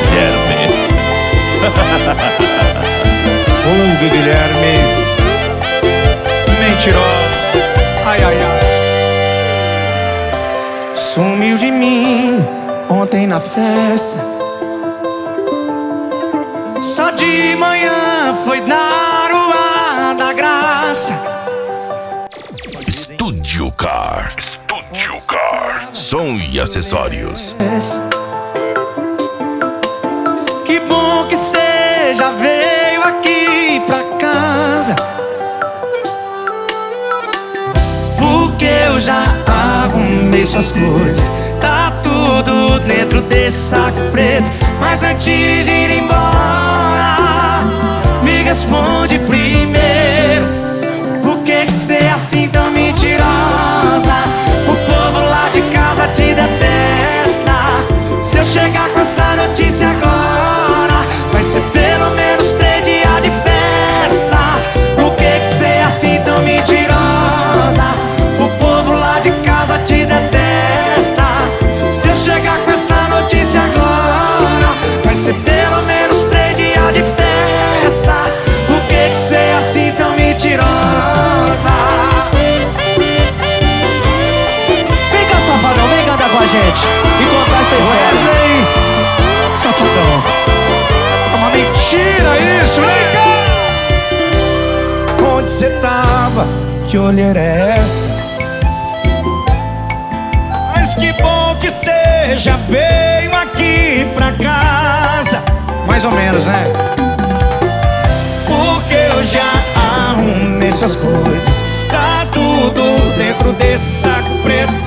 Guilherme. Guilherme. Mentiroso. Ai, ai, ai. Sumiu de mim ontem na festa. Só de manhã foi dar o ar da graça. Estúdio Car. Som e acessórios. Que bom que cê já veio aqui pra casa, porque eu já arrumei suas coisas. Tá tudo dentro desse saco preto. Mas antes de ir embora, me responde primeiro: por que cê é assim tão mentirosa? O povo lá de casa te detesta. Se eu chegar com essa notícia agora, vai ser pelo menos 3 dias de festa. Por que cê é assim tão mentirosa? O povo lá de casa te detesta. Se eu chegar com essa notícia agora, vai ser pelo menos 3 dias de festa. Por que cê é assim tão mentirosa? Vem cá, safadão, vem cantar com a gente e contar essa história. Wesley, safadão. É uma mentira isso, vem cá. Onde cê tava? Que olheira é essa? Mas que bom que cê já veio aqui pra casa. Mais ou menos, né? Porque eu já arrumei suas coisas. Tá tudo dentro desse saco preto.